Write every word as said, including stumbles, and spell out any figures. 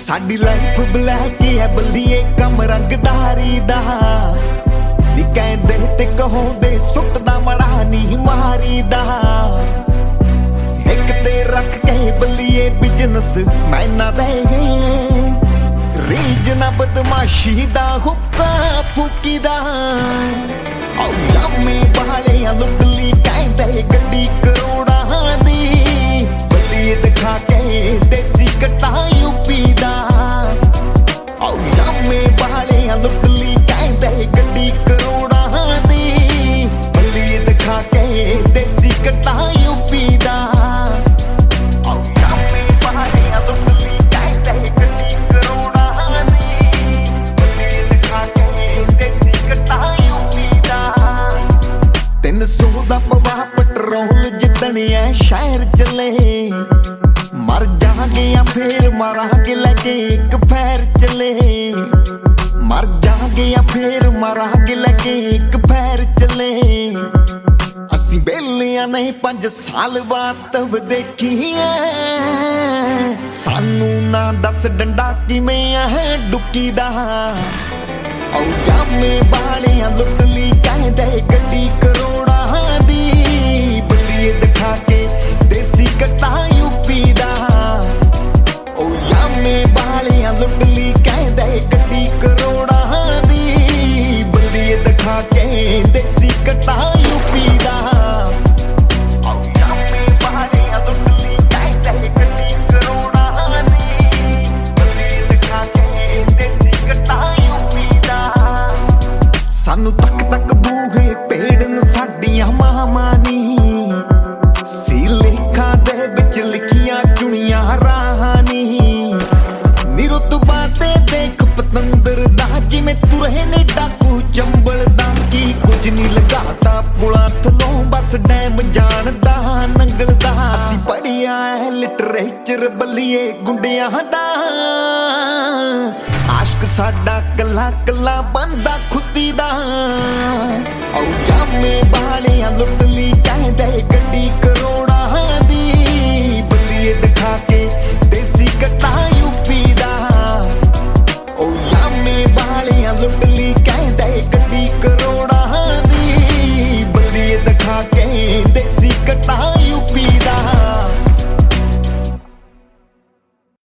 ਸਾਡੀ life black ਹੈ ਬੱਲੀਏ ਕਮ ਰੰਗਦਾਰੀ ਦਾ ਨੀ ਕਹਿੰਦੇ ਤੇ ਕਹੋਂਦੇ ਸੁੱਟਦਾ ਮੜਾ ਨਹੀਂ ਮਾਰੀ ਦਾ ਇੱਕ ਤੇ ਰੱਖ ਕੇ ਬੱਲੀਏ ਬਿਜ਼ਨਸ ਮੈਂ ਨਾ ਦੇ ਰੀਜ ਨਾ ਬਦਮਾਸ਼ੀ ਦਾ ਹੁੱਕਾ ਫੂਕੀ ਦਾ ਆਉ ਜਾਮੇ ਬਾਲਿਆਂ ਲੁੱਟ ਲਈ ਕਹਿੰਦੇ ਗੱਡੀ ਕਰੋੜਾਂ ਦੀ ਬੱਲੀਏ ਦਿਖਾ ਕੇ ਦੇਸੀ ਕਟਾ ਯੂਪੀ ਦਾ ਆਉ ਜਾਮੇ ਬਾਲਿਆਂ ਲੁੱਟ ਲਈ ਕਹਿੰਦੇ ਗੱਡੀ ਕਰੋੜਾਂ ਦੀ ਬੱਲੀਏ ਦਿਖਾ ਕੇ ਦੇਸੀ ਕਟਾ ਯੂਪੀ ਦਾ ਸੋ ਦਾ ਪਵਾ ਪੈਟਰੋਲ ਜਿੱਤਣਿਆ ਸ਼ਹਿਰ ਚੱਲੇ ਮਰ ਜਾਗੇ ਆ ਫੇਰ ਮਾਰਾਂਗੇ ਲੈ ਕੇ ਇੱਕ ਫੈਰ ਚੱਲੇ ਮਰ ਜਾਗੇ ਆ ਫੇਰ ਮਾਰਾਂਗੇ ਲੈ ਕੇ ਇੱਕ ਫੈਰ ਚੱਲੇ ਅਸੀਂ ਬੇਲੀਆਂ ਨਹੀਂ ਪੰਜ ਸਾਲ ਵਾਸਤਵ ਦੇਖੀਏ ਸਾਨੂੰ ਨਾ ਦੱਸ ਡੰਡਾ ਕਿਵੇਂ ਆ ਡੁੱਕੀ ਦਾ ਆਉ ਜਾਮੇ ਬਾਲਿਆਂ ਲੁੱਟ ਲਈ ਕਹਿੰਦੇ ਗੱਡੀ ਕਰੋੜਾਂ ਦੀ ਬੱਲੀਏ ਦਿਖਾ ਕੇ ਦੇਸੀ ਕਟਾ ਯੂਪੀ ਦਾ ਆਉ ਜਾਮੇ ਬਾਲਿਆਂ ਲੁੱਟ ਲਈ ਕਹਿੰਦੇ ਗੱਡੀ ਕਰੋੜਾਂ ਦੀ ਬੱਲੀਏ ਦਿਖਾ ਕੇ ਦੇਸੀ ਕਟਾ ਯੂਪੀ ਦਾ ਸਾਨੂੰ ਤੱਕ ਤੱਕ ਬੂਹੇ ਪੇੜਨ ਸਾਡੀਆਂ ਮਾਵਾਂ ਨੀ ਸੀ ਲੇਖਾਂ ਦੇ ਵਿੱਚ ਲਿਖੀਆਂ ਚੁਣੀਆਂ ਰਾਹਾਂ ਨੀ ਨੀ ਰੁਤਬਾ ਤੇ ਦੇਖ ਪਤੰਦਰ ਦਾ ਜਿਵੇਂ ਤੁਰੇ ਨੇ ਡਾਕੂ ਚੰਬਲ ਦਾ ਕੀ ਕੁਝ ਨਹੀਂ ਲਗਾਤਾ ਪੁਲਾਂ ਥਲੋਂ ਬਸ ਡੈਮ ਜਾਣਦਾ ਨੰਗਲ ਦਾ ਅਸੀਂ ਪੜ੍ਹਿਆ ਹੈ ਲਿਟਰੇਚਰ ਬੱਲੀਏ ਗੁੰਡਿਆਂ ਦਾ ਆਸ਼ਕ ਸਾਡਾ ਕੱਲਾ ਕੱਲਾ ਬੰਦਾ ਖੁੱਦੀ ਦਾ ਆਉ ਜਾਮੇ ਬਾਲਿਆਂ ਲੁੱਟ ਲਈ ਕਹਿੰਦੇ ਗੱਡੀ ਕਰੋੜਾਂ ਦੀ ਬੱਲੀਏ ਦਿਖਾ ਕੇ ਦੇਸੀ ਕਟਾ